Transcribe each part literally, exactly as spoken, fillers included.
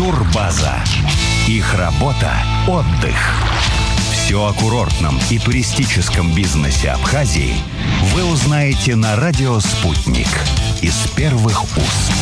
Турбаза. Их работа – отдых. Все о курортном и туристическом бизнесе Абхазии вы узнаете на радио «Спутник» из первых уст.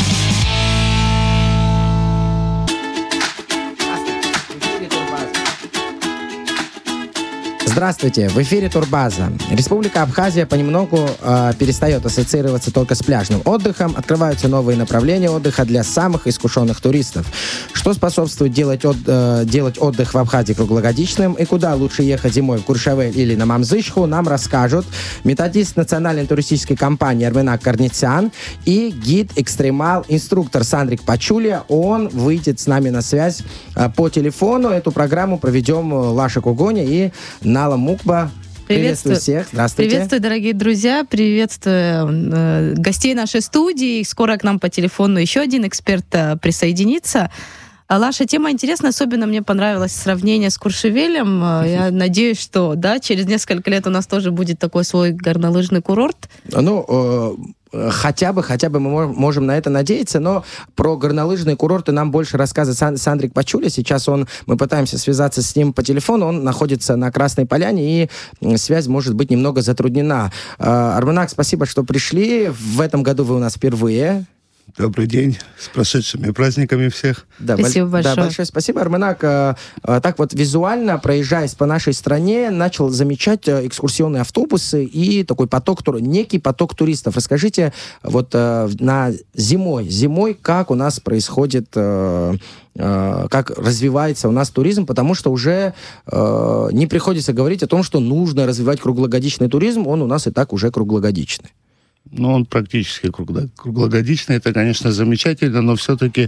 Здравствуйте, в эфире Турбаза. Республика Абхазия понемногу э, перестает ассоциироваться только с пляжным отдыхом. Открываются новые направления отдыха для самых искушенных туристов. Что способствует делать, от, э, делать отдых в Абхазии круглогодичным и куда лучше ехать зимой, в Куршавель или на Мамзычху, нам расскажут методист национальной туристической компании Арменак Карницян и гид-экстремал-инструктор Сандрик Пачулия. Он выйдет с нами на связь э, по телефону. Эту программу проведем Лаша Кугоня и Нала Мукба. Приветствую всех. Здравствуйте. Приветствую, дорогие друзья. Приветствую э, гостей нашей студии. Скоро к нам по телефону еще один эксперт э, присоединится. А, Лаша, тема интересная. Особенно мне понравилось сравнение с Куршевелем. Я надеюсь, что да, через несколько лет у нас тоже будет такой свой горнолыжный курорт. Ну, э- Хотя бы, хотя бы мы можем на это надеяться, но про горнолыжные курорты нам больше рассказывает Сан- Сандрик Пачуля. Сейчас он, мы пытаемся связаться с ним по телефону, он находится на Красной Поляне, и связь может быть немного затруднена. Арменак, спасибо, что пришли. В этом году вы у нас впервые. Добрый день, с прошедшими праздниками всех. Да, спасибо боль- большое. Да, большое спасибо, Арменак. А, а, так вот, визуально, проезжаясь по нашей стране, начал замечать а, экскурсионные автобусы и такой поток, тур- некий поток туристов. Расскажите, вот а, на зимой, зимой, как у нас происходит, а, а, как развивается у нас туризм, потому что уже а, не приходится говорить о том, что нужно развивать круглогодичный туризм, он у нас и так уже круглогодичный. Ну, он практически круглогодичный. Это, конечно, замечательно, но все-таки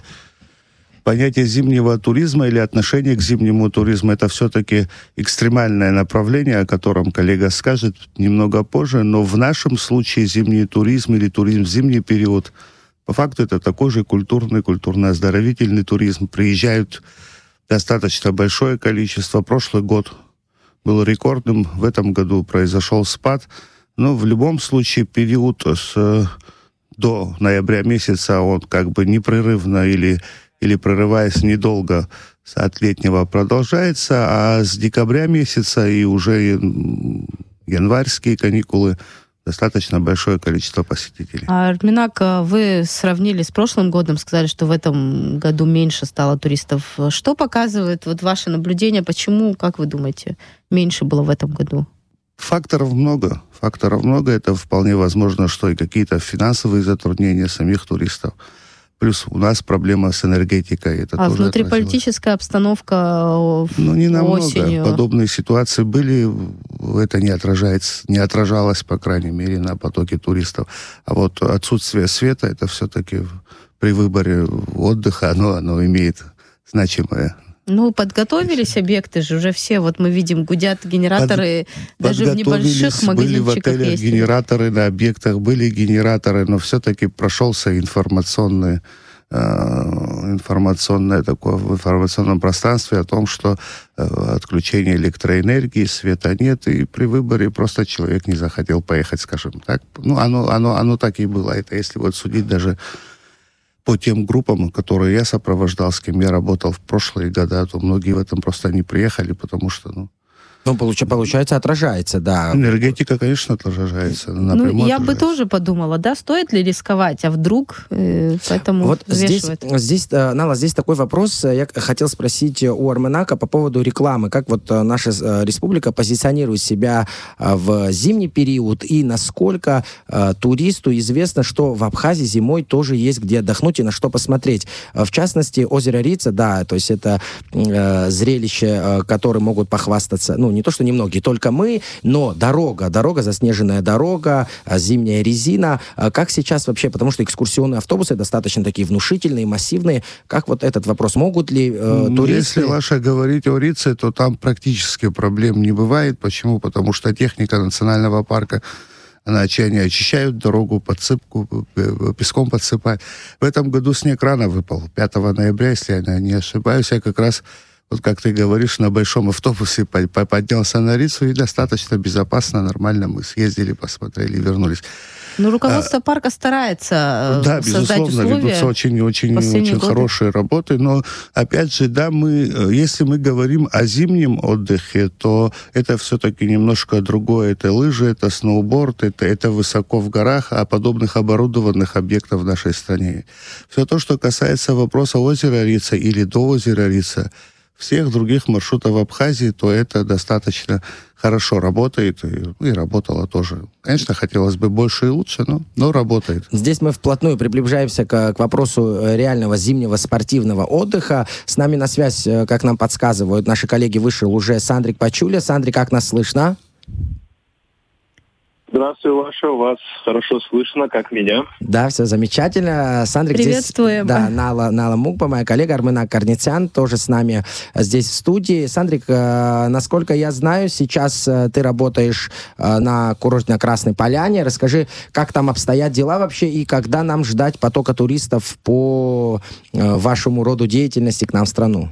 понятие зимнего туризма или отношение к зимнему туризму — это все-таки экстремальное направление, о котором коллега скажет немного позже. Но в нашем случае зимний туризм или туризм в зимний период, по факту, это такой же культурный, культурно-оздоровительный туризм. Приезжают достаточно большое количество. Прошлый год был рекордным, в этом году произошел спад. Но в любом случае период с, до ноября месяца он как бы непрерывно или, или прерываясь недолго от летнего продолжается, а с декабря месяца и уже январские каникулы достаточно большое количество посетителей. А, Арменак, вы сравнили с прошлым годом, сказали, что в этом году меньше стало туристов. Что показывает вот ваше наблюдение? Почему, как вы думаете, меньше было в этом году? Факторов много. Факторов много. Это вполне возможно, что и какие-то финансовые затруднения самих туристов. Плюс у нас проблема с энергетикой. Это а тоже внутриполитическая отразилось. обстановка ну, не намного. осенью? Подобные ситуации были. Это не отражается, не отражалось, по крайней мере, на потоке туристов. А вот отсутствие света, это все-таки при выборе отдыха, оно, оно имеет значимое. Ну, подготовились объекты же уже все. Вот мы видим, гудят генераторы, Под, даже в небольших магазинчиках были в отелях есть. Генераторы, на объектах были генераторы, но все-таки прошелся информационный, э, информационное такое, в информационном пространстве о том, что э, отключение электроэнергии, света нет, и при выборе просто человек не захотел поехать, скажем так. Ну, оно, оно, оно так и было. Это если вот судить даже по тем группам, которые я сопровождал, с кем я работал в прошлые года, то многие в этом просто не приехали, потому что, ну... Ну, получ- получается, отражается, да. Энергетика, конечно, отражается. Ну, я бы тоже подумала, да, стоит ли рисковать, а вдруг, э, поэтому вот здесь, взвешивает. здесь, Нала, здесь такой вопрос, я хотел спросить у Арменака по поводу рекламы. Как вот наша республика позиционирует себя в зимний период, и насколько э, туристу известно, что в Абхазии зимой тоже есть где отдохнуть и на что посмотреть. В частности, озеро Рица, да, то есть это э, зрелище, э, которым могут похвастаться, ну, не то, что немногие, только мы, но дорога, дорога, заснеженная дорога, зимняя резина. Как сейчас вообще, потому что экскурсионные автобусы достаточно такие внушительные, массивные. Как вот этот вопрос? Могут ли э, туристы... Если, Лаша, говорить о Рице, то там практически проблем не бывает. Почему? Потому что техника национального парка, она, они очищают дорогу, подсыпку, песком подсыпают. В этом году снег рано выпал, пятого ноября, если я не ошибаюсь, я как раз... Вот как ты говоришь, на большом автобусе поднялся на Рицу, и достаточно безопасно, нормально мы съездили, посмотрели, вернулись. Ну, руководство парка старается да, создать безусловно, условия. ведутся очень-очень очень хорошие работы, но, опять же, да, мы, если мы говорим о зимнем отдыхе, то это все-таки немножко другое. Это лыжи, это сноуборд, это, это высоко в горах, а подобных оборудованных объектов в нашей стране. Все то, что касается вопроса озера Рица или до озера Рица, всех других маршрутов в Абхазии, то это достаточно хорошо работает и, и работало тоже. Конечно, хотелось бы больше и лучше, но, но работает. Здесь мы вплотную приближаемся к, к вопросу реального зимнего спортивного отдыха. С нами на связь, как нам подсказывают наши коллеги, вышел уже Сандрик Пачуля. Сандрик, как нас слышно? Здравствуй, Лаша, вас хорошо слышно, как меня. Да, все замечательно. Сандрик, приветствуем. Здесь, да, Нала, Нала Мукпа, моя коллега, Арменак Корницян, тоже с нами здесь в студии. Сандрик, э, насколько я знаю, сейчас э, ты работаешь э, на курорте на Красной Поляне. Расскажи, как там обстоят дела вообще и когда нам ждать потока туристов по э, вашему роду деятельности к нам в страну?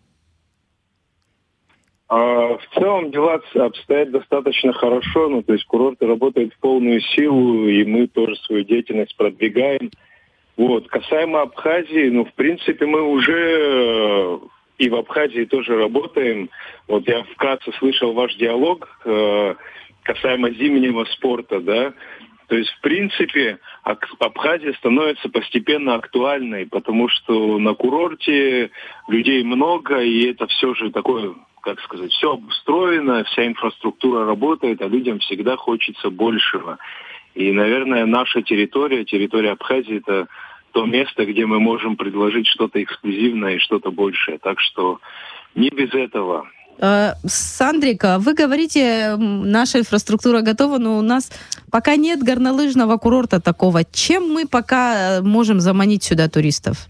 А, в целом дела обстоят достаточно хорошо, ну, то есть курорты работают в полную силу, и мы тоже свою деятельность продвигаем. Вот. Касаемо Абхазии, ну, в принципе, мы уже и в Абхазии тоже работаем. Вот я вкратце слышал ваш диалог э, касаемо зимнего спорта, да. То есть, в принципе, Абхазия становится постепенно актуальной, потому что на курорте людей много, и это все же такое, как сказать, все обустроено, вся инфраструктура работает, а людям всегда хочется большего. И, наверное, наша территория, территория Абхазии, это то место, где мы можем предложить что-то эксклюзивное и что-то большее. Так что не без этого. Сандрик, вы говорите, наша инфраструктура готова, но у нас пока нет горнолыжного курорта такого. Чем мы пока можем заманить сюда туристов?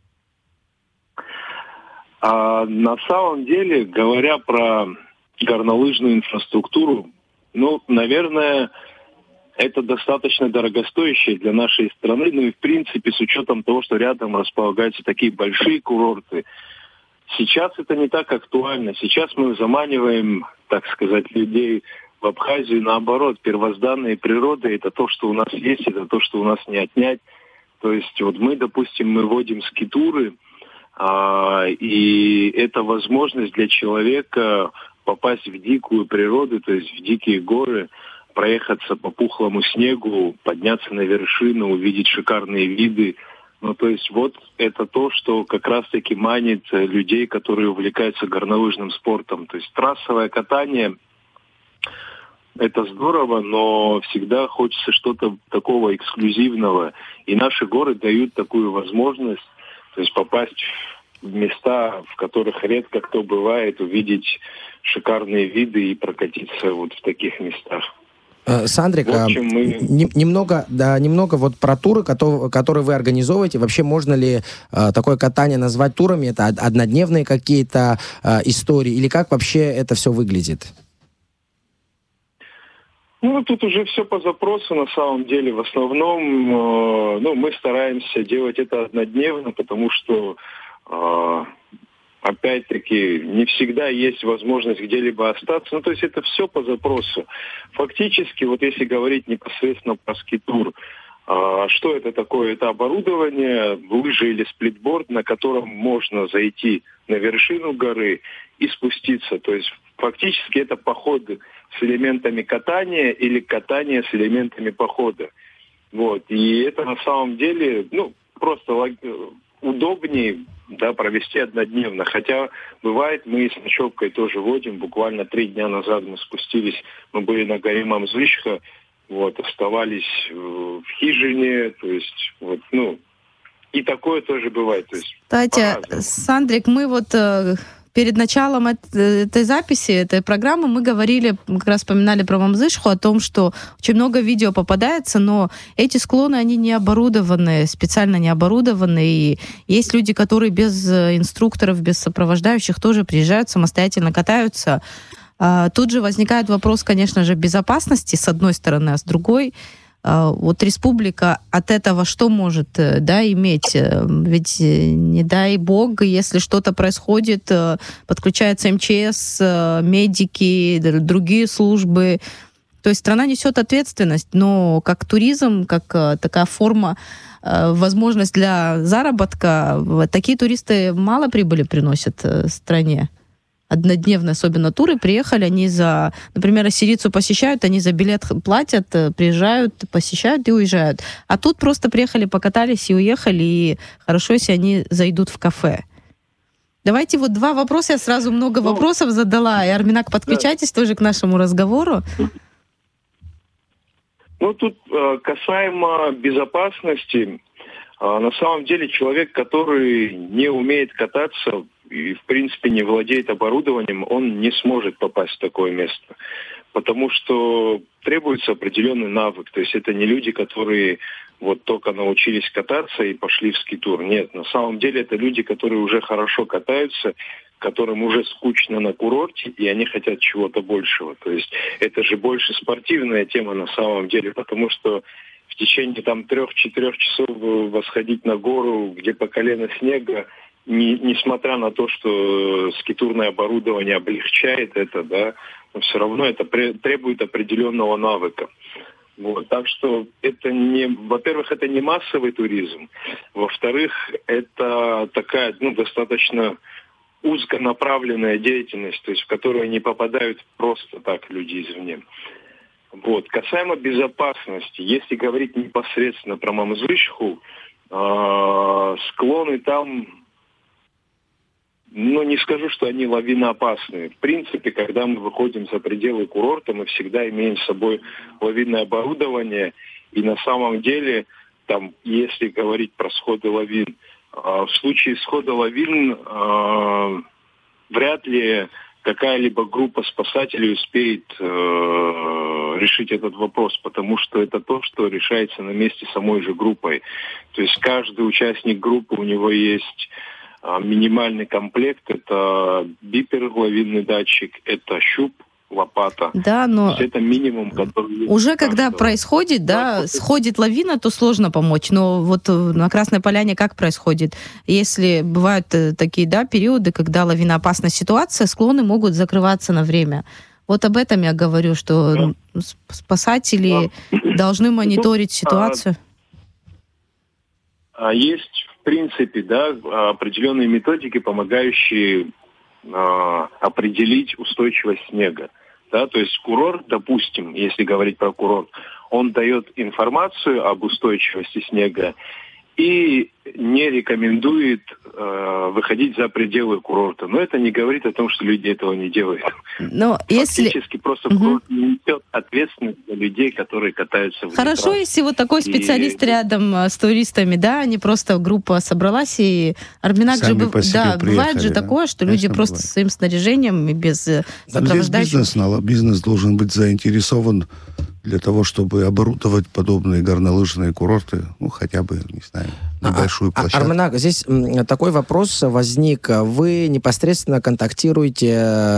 А на самом деле, говоря про горнолыжную инфраструктуру, ну, наверное, это достаточно дорогостоящее для нашей страны, ну и в принципе с учетом того, что рядом располагаются такие большие курорты, сейчас это не так актуально. Сейчас мы заманиваем, так сказать, людей в Абхазию, наоборот, первозданные природы, это то, что у нас есть, это то, что у нас не отнять. То есть вот мы, допустим, мы водим скитуры, а, и это возможность для человека попасть в дикую природу, то есть в дикие горы, проехаться по пухлому снегу, подняться на вершину, увидеть шикарные виды. Ну, то есть вот это то, что как раз-таки манит людей, которые увлекаются горнолыжным спортом. То есть трассовое катание – это здорово, но всегда хочется что-то такого эксклюзивного. И наши горы дают такую возможность, то есть попасть в места, в которых редко кто бывает, увидеть шикарные виды и прокатиться вот в таких местах. Сандрик, в общем, мы... не, немного, да, немного вот про туры, которые, которые вы организовываете. Вообще, можно ли э, такое катание назвать турами? Это однодневные какие-то э, истории? Или как вообще это все выглядит? Ну, тут уже все по запросу, на самом деле. В основном, э, ну, мы стараемся делать это однодневно, потому что... Э, Опять-таки, не всегда есть возможность где-либо остаться. Ну, то есть это все по запросу. Фактически, вот если говорить непосредственно про скитур, а, что это такое? Это оборудование, лыжи или сплитборд, на котором можно зайти на вершину горы и спуститься. То есть фактически это поход с элементами катания или катание с элементами похода. Вот. И это на самом деле, ну, просто удобнее, да, провести однодневно. Хотя бывает, мы с ночевкой тоже водим. Буквально три дня назад мы спустились, мы были на горе Мамзычха, вот, оставались в хижине, то есть, вот, ну, и такое тоже бывает. То есть, кстати, Сандрик, мы вот э, перед началом этой записи, этой программы, мы говорили, как раз вспоминали про Мамзычху, о том, что очень много видео попадается, но эти склоны, они не оборудованы, специально не оборудованы, и есть люди, которые без инструкторов, без сопровождающих тоже приезжают, самостоятельно катаются. А, тут же возникает вопрос, конечно же, безопасности, с одной стороны, а с другой, вот республика от этого что может, да, иметь? Ведь не дай бог, если что-то происходит, подключается эм че эс, медики, другие службы. То есть страна несет ответственность, но как туризм, как э, такая форма, э, возможность для заработка, вот такие туристы мало прибыли приносят э, стране. Однодневные, особенно туры, приехали, они за, например, ассирийцу посещают, они за билет платят, приезжают, посещают и уезжают. А тут просто приехали, покатались и уехали, и хорошо, если они зайдут в кафе. Давайте вот два вопроса, я сразу много ну, вопросов задала, и, Арменак, подключайтесь да. тоже к нашему разговору. Ну, тут касаемо безопасности, на самом деле человек, который не умеет кататься, и, в принципе, не владеет оборудованием, он не сможет попасть в такое место. Потому что требуется определенный навык. То есть это не люди, которые вот только научились кататься и пошли в ски-тур. Нет, на самом деле это люди, которые уже хорошо катаются, которым уже скучно на курорте, и они хотят чего-то большего. То есть это же больше спортивная тема на самом деле, потому что в течение там трех-четырех часов восходить на гору, где по колено снега, Не, несмотря на то, что скитурное оборудование облегчает это, да, но все равно это пре- требует определенного навыка. Вот. Так что это не, во-первых, это не массовый туризм, во-вторых, это такая, ну, достаточно узконаправленная деятельность, то есть в которую не попадают просто так люди извне. Вот. Касаемо безопасности, если говорить непосредственно про Мамзышху, э- склоны там, ну, не скажу, что они лавиноопасные. В принципе, когда мы выходим за пределы курорта, мы всегда имеем с собой лавинное оборудование. И на самом деле, там, если говорить про сходы лавин, в случае схода лавин вряд ли какая-либо группа спасателей успеет решить этот вопрос, потому что это то, что решается на месте самой же группой. То есть каждый участник группы, у него есть минимальный комплект, это бипер, лавинный датчик, это щуп, лопата. Да, но это минимум, который... Уже когда каждого. происходит, да, да, сходит лавина, то сложно помочь. Но вот на Красной Поляне как происходит? Если бывают такие, да, периоды, когда лавиноопасная ситуация, склоны могут закрываться на время. Вот об этом я говорю, что да. спасатели да. должны мониторить ситуацию. А, есть в принципе, да, определенные методики, помогающие э, определить устойчивость снега. Да, то есть курорт, допустим, если говорить про курорт, он дает информацию об устойчивости снега и не рекомендует э, выходить за пределы курорта. Но это не говорит о том, что люди этого не делают. Но Фактически если... просто угу. курорт не несет ответственность за людей, которые катаются в Хорошо, трассе. если вот такой специалист и... рядом с туристами, да, не просто группа собралась, и Арменак же... Быв... Да, бывает же да? такое, что Конечно, люди просто бывает. своим снаряжением и без сопровождающих... Здесь бизнес, бизнес должен быть заинтересован для того, чтобы оборудовать подобные горнолыжные курорты, ну, хотя бы, не знаю, небольшую а, площадку. Арменак, здесь такой вопрос возник. Вы непосредственно контактируете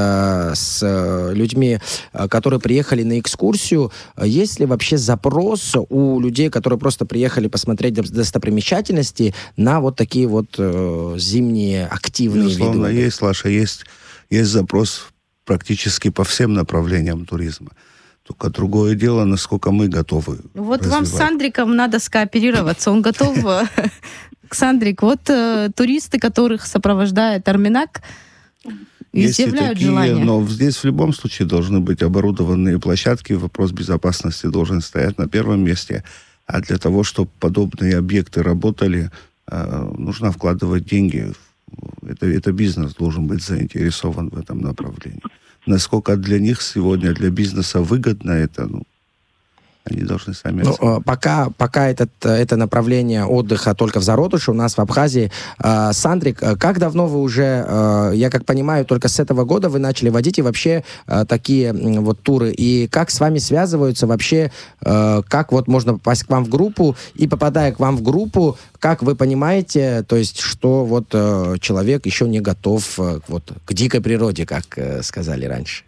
с людьми, которые приехали на экскурсию. Есть ли вообще запрос у людей, которые просто приехали посмотреть достопримечательности, на вот такие вот э, зимние активные Безусловно, виды? есть, Лаша, есть, есть запрос практически по всем направлениям туризма. Только другое дело, насколько мы готовы. Вот развивать. вам с Сандриком надо скооперироваться. Он готов. Сандрик, вот туристы, которых сопровождает Арменак, изъявляют желание. Но здесь в любом случае должны быть оборудованные площадки. Вопрос безопасности должен стоять на первом месте. А для того, чтобы подобные объекты работали, нужно вкладывать деньги. Это, это бизнес должен быть заинтересован в этом направлении. Насколько для них сегодня, для бизнеса выгодно это, ну, они должны сами ну, оценить. Пока, пока этот, это направление отдыха только в зародыше у нас в Абхазии. Сандрик, как давно вы уже, я как понимаю, только с этого года вы начали водить и вообще такие вот туры? И как с вами связываются вообще, как вот можно попасть к вам в группу? И попадая к вам в группу, как вы понимаете, то есть, что вот человек еще не готов вот, к дикой природе, как сказали раньше?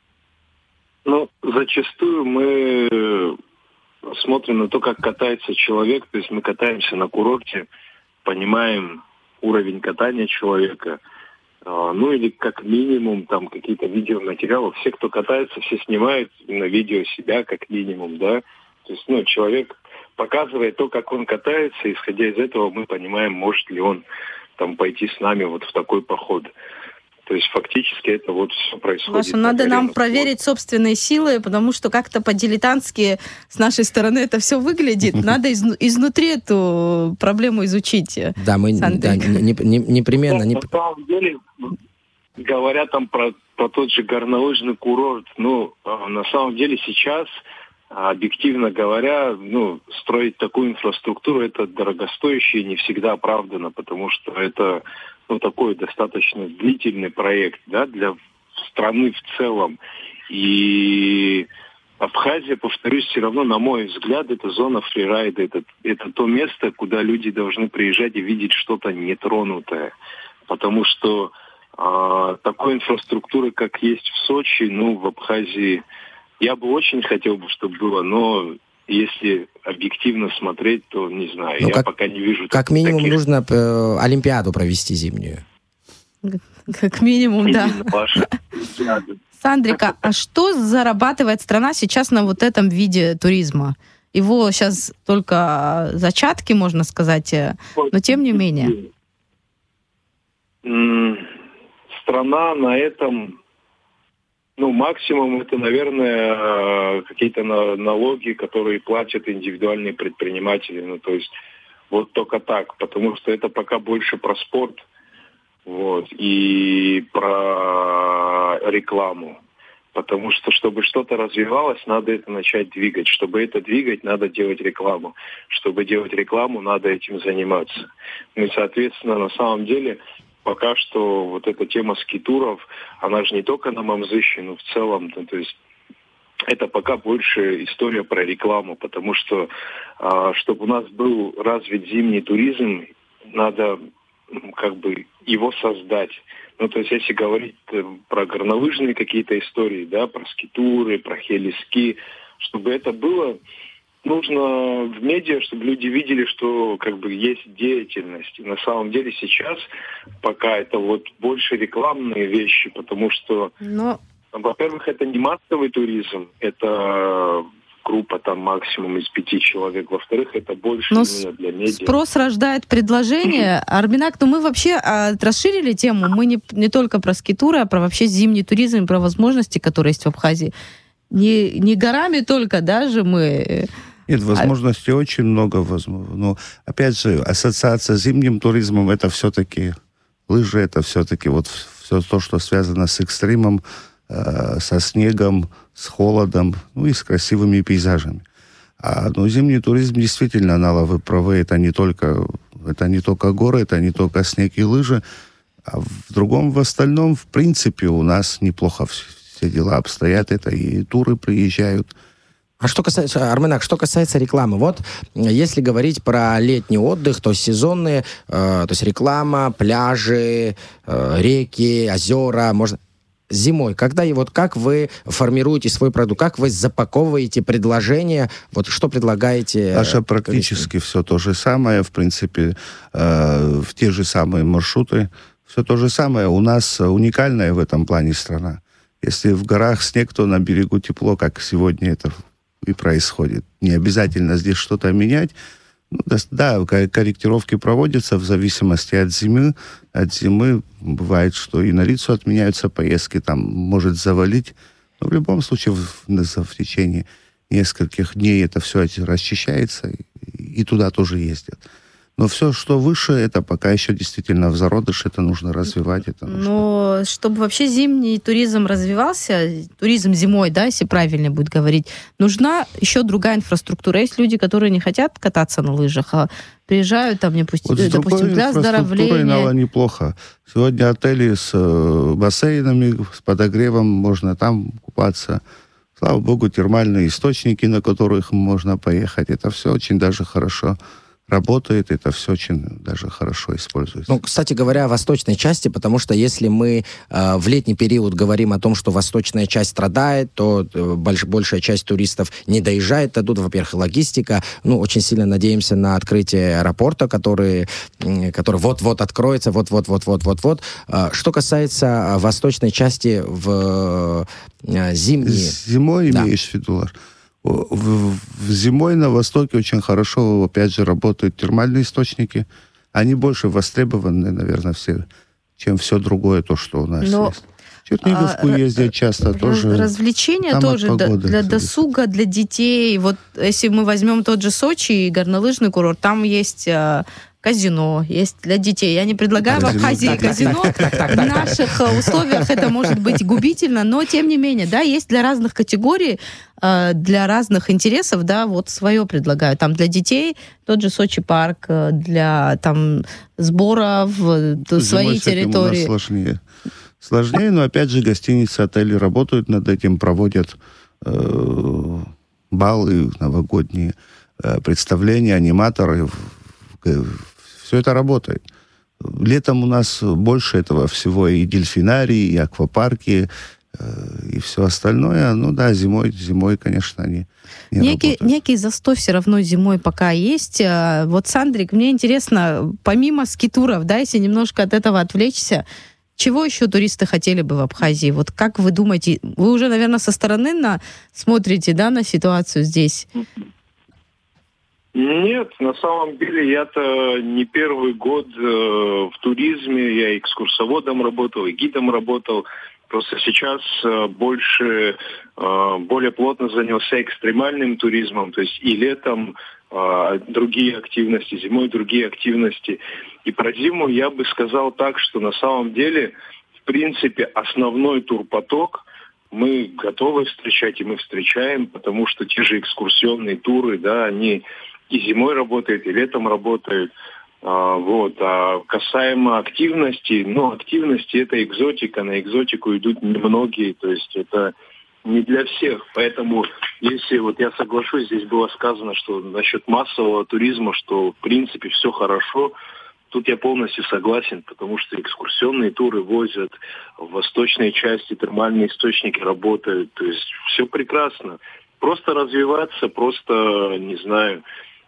Ну, зачастую мы смотрим на то, как катается человек. То есть мы катаемся на курорте, понимаем уровень катания человека, Ну или как минимум там какие-то видеоматериалы. Все, кто катается, все снимают на видео себя как минимум, да. То есть, ну, человек показывает то, как он катается, и, исходя из этого мы понимаем, может ли он там пойти с нами вот в такой поход. То есть фактически это вот все происходит. Лаша, надо нам проверить собственные силы, потому что как-то по-дилетантски с нашей стороны это все выглядит. Надо из, изнутри эту проблему изучить. Да, мы да, не, не, непременно... Не... На самом деле, говоря там про, про тот же горнолыжный курорт, ну, на самом деле сейчас, объективно говоря, ну, строить такую инфраструктуру, это дорогостоящее и не всегда оправдано, потому что это... ну, такой достаточно длительный проект, да, для страны в целом. И Абхазия, повторюсь, все равно, на мой взгляд, это зона фрирайда. Это, это то место, куда люди должны приезжать и видеть что-то нетронутое. Потому что э, такой инфраструктуры, как есть в Сочи, ну, в Абхазии, я бы очень хотел бы, чтобы было, но... Если объективно смотреть, то не знаю. Ну, я как, пока не вижу. Как минимум таких... нужно э, Олимпиаду провести зимнюю. Как минимум, да. Сандрика, а что зарабатывает страна сейчас на вот этом виде туризма? Его сейчас только зачатки, можно сказать, но тем не менее. Страна на этом... Ну, максимум это, наверное, какие-то налоги, которые платят индивидуальные предприниматели. Ну, то есть вот только так, потому что это пока больше про спорт, вот, и про рекламу. Потому что, чтобы что-то развивалось, надо это начать двигать. Чтобы это двигать, надо делать рекламу. Чтобы делать рекламу, надо этим заниматься. Ну и, соответственно, на самом деле... Пока что вот эта тема скитуров, она же не только на Мамзыще, но в целом, ну, то есть это пока больше история про рекламу, потому что, а, чтобы у нас был развит зимний туризм, надо как бы его создать. Ну, то есть если говорить про горнолыжные какие-то истории, да, про скитуры, про хелиски, чтобы это было... Нужно в медиа, чтобы люди видели, что как бы есть деятельность. И на самом деле сейчас пока это вот больше рекламные вещи, потому что, Но... во-первых, это не массовый туризм, это группа там максимум из пяти человек. Во-вторых, это больше Но именно для медиа. Спрос рождает предложение. Арминак, ну мы вообще а, расширили тему. Мы не, не только про скитуры, а про вообще зимний туризм, про возможности, которые есть в Абхазии. Не, не горами только даже мы... Нет, возможностей а... очень много. Возможно. Но, опять же, ассоциация с зимним туризмом, это все-таки лыжи, это все-таки вот все то, что связано с экстримом, э, со снегом, с холодом, ну и с красивыми пейзажами. А, но зимний туризм действительно, Нала, вы правы, это не только, это не только горы, это не только снег и лыжи, а в другом, в остальном, в принципе, у нас неплохо все, все дела обстоят. Это и туры приезжают. А что касается, Арменак, что касается рекламы, вот если говорить про летний отдых, то сезонные, э, то есть реклама, пляжи, э, реки, озера, можно... Зимой, когда и вот как вы формируете свой продукт, как вы запаковываете предложения, вот что предлагаете? Наша практически все то же самое, в принципе, э, в те же самые маршруты, все то же самое. У нас уникальная в этом плане страна. Если в горах снег, то на берегу тепло, как сегодня это и происходит. Не обязательно здесь что-то менять. Ну, да, корректировки проводятся в зависимости от зимы. От зимы бывает, что и на Рицу отменяются поездки, там может завалить. Но в любом случае в, в течение нескольких дней это все расчищается, и, и туда тоже ездят. Но все, что выше, это пока еще действительно в зародыше, это нужно развивать. Это нужно... Но чтобы вообще зимний туризм развивался, туризм зимой, да, если правильно будет говорить, нужна еще другая инфраструктура. Есть люди, которые не хотят кататься на лыжах, а приезжают там, допустим, вот допустим для оздоровления. Иногда неплохо. Сегодня отели с э, бассейнами, с подогревом, можно там купаться. Слава богу, термальные источники, на которых можно поехать. Это все очень даже хорошо работает, это все очень даже хорошо используется. Ну, кстати говоря, о восточной части, потому что если мы э, в летний период говорим о том, что восточная часть страдает, то э, больш, большая часть туристов не доезжает до туда, во-первых, логистика. Ну, очень сильно надеемся на открытие аэропорта, который, э, который вот-вот откроется, вот-вот-вот-вот-вот-вот. Э, что касается восточной части в э, зимние... Зимой да. имеешь в виду, Лаш? В, в зимой на Востоке очень хорошо, опять же, работают термальные источники. Они больше востребованы, наверное, все, чем все другое, то, что у нас Но, есть. В Черниговку а, ездят часто раз, тоже. Развлечения тоже погоды, для досуга, для детей. Вот если мы возьмем тот же Сочи и горнолыжный курорт, там есть... казино, есть для детей. Я не предлагаю в Абхазии казино. В наших условиях это может быть губительно, но тем не менее, да, есть для разных категорий, для разных интересов, да, вот свое предлагаю. Там для детей тот же Сочи парк, для там сбора в своей территории. У нас сложнее. Сложнее, но опять же гостиницы, отели работают над этим, проводят э, баллы новогодние, э, представления, аниматоры. Все это работает. Летом у нас больше этого всего, и дельфинарии, и аквапарки, э, и все остальное. Ну да, зимой, зимой, конечно, они не некий, работают. Некий застой все равно зимой пока есть. Вот, Сандрик, мне интересно, помимо скитуров, да, если немножко от этого отвлечься, чего еще туристы хотели бы в Абхазии? Вот как вы думаете, вы уже, наверное, со стороны на, смотрите, да, на ситуацию здесь? Нет, на самом деле я-то не первый год э, в туризме, я экскурсоводом работал, и гидом работал. Просто сейчас э, больше, э, более плотно занялся экстремальным туризмом, то есть и летом э, другие активности, зимой другие активности. И про зиму я бы сказал так, что на самом деле, в принципе, основной турпоток мы готовы встречать, и мы встречаем, потому что те же экскурсионные туры, да, они... и зимой работает, и летом работает. А, вот. А касаемо активности, ну, активности это экзотика, на экзотику идут немногие, то есть это не для всех. Поэтому, если вот я соглашусь, здесь было сказано, что насчет массового туризма, что в принципе все хорошо, тут я полностью согласен, потому что экскурсионные туры возят, в восточной части термальные источники работают, то есть все прекрасно. Просто развиваться, просто, не знаю...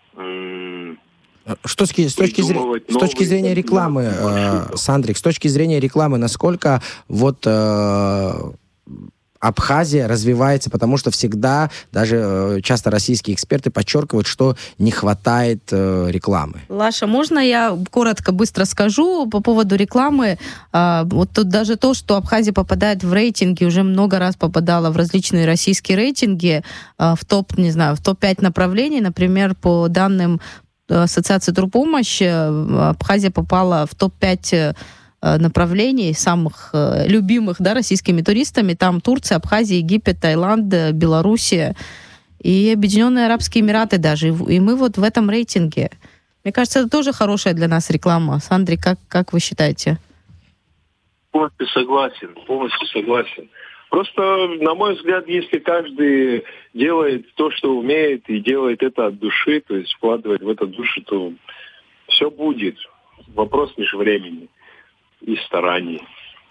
Что с, с, точки, зрения, с точки зрения рекламы, э, Сандрик, с точки зрения рекламы, насколько вот э, Абхазия развивается, потому что всегда, даже э, часто российские эксперты подчеркивают, что не хватает э, рекламы. Лаша, можно я коротко, быстро скажу по поводу рекламы? А, вот тут даже то, что Абхазия попадает в рейтинги, уже много раз попадала в различные российские рейтинги, а, в топ, не знаю, в топ пять направлений, например, по данным Ассоциации Турпомощь, Абхазия попала в топ пять направлений, самых любимых, да, российскими туристами. Там Турция, Абхазия, Египет, Таиланд, Белоруссия и Объединенные Арабские Эмираты даже. И мы вот в этом рейтинге. Мне кажется, это тоже хорошая для нас реклама. Сандрий, как, как вы считаете? Полностью согласен, полностью согласен. Просто, на мой взгляд, если каждый делает то, что умеет, и делает это от души, то есть вкладывает в это душу, то все будет. Вопрос лишь времени и стараний.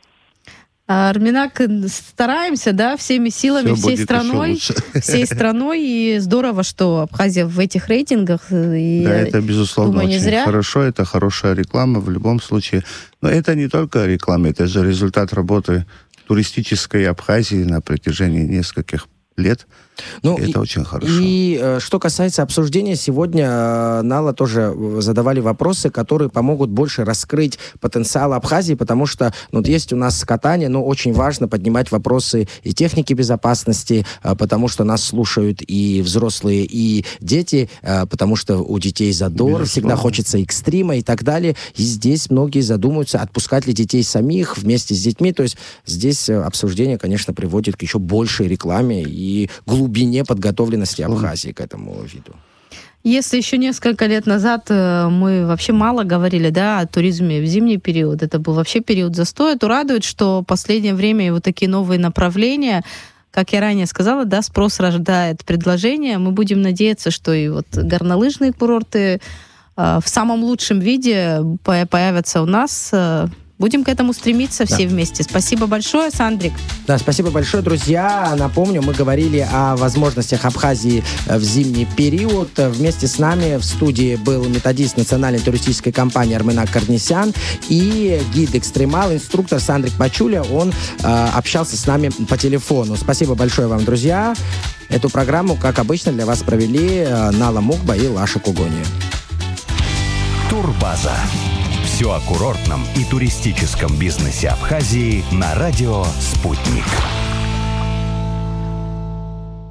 Арменак, стараемся, да, всеми силами, все всей страной, всей страной, и здорово, что Абхазия в этих рейтингах. И, да, это, безусловно, думаю, очень зря. хорошо, это хорошая реклама в любом случае. Но это не только реклама, это же результат работы туристической Абхазии на протяжении нескольких лет. Ну, это и, очень хорошо. И э, что касается обсуждения, сегодня э, Нала тоже задавали вопросы, которые помогут больше раскрыть потенциал Абхазии, потому что ну, есть у нас катание, но очень важно поднимать вопросы и техники безопасности, э, потому что нас слушают и взрослые, и дети, э, потому что у детей задор, безусловно, всегда хочется экстрима и так далее. И здесь многие задумаются, отпускать ли детей самих вместе с детьми. То есть здесь обсуждение, конечно, приводит к еще большей рекламе и глубине глубине подготовленности Абхазии к этому виду. Если еще несколько лет назад мы вообще мало говорили, да, о туризме в зимний период, это был вообще период застоя, то радует, что в последнее время вот такие новые направления, как я ранее сказала, да, спрос рождает предложение. Мы будем надеяться, что и вот горнолыжные курорты в самом лучшем виде появятся у нас. Будем к этому стремиться все да. вместе. Спасибо большое, Сандрик. Да, спасибо большое, друзья. Напомню, мы говорили о возможностях Абхазии в зимний период. Вместе с нами в студии был методист национальной туристической компании Арменак Карнисян и гид-экстремал, инструктор Сандрик Пачуля. Он э, общался с нами по телефону. Спасибо большое вам, друзья. Эту программу, как обычно, для вас провели э, Нала Мукба и Лаша Кугония. Турбаза. Все о курортном и туристическом бизнесе Абхазии на радио «Спутник».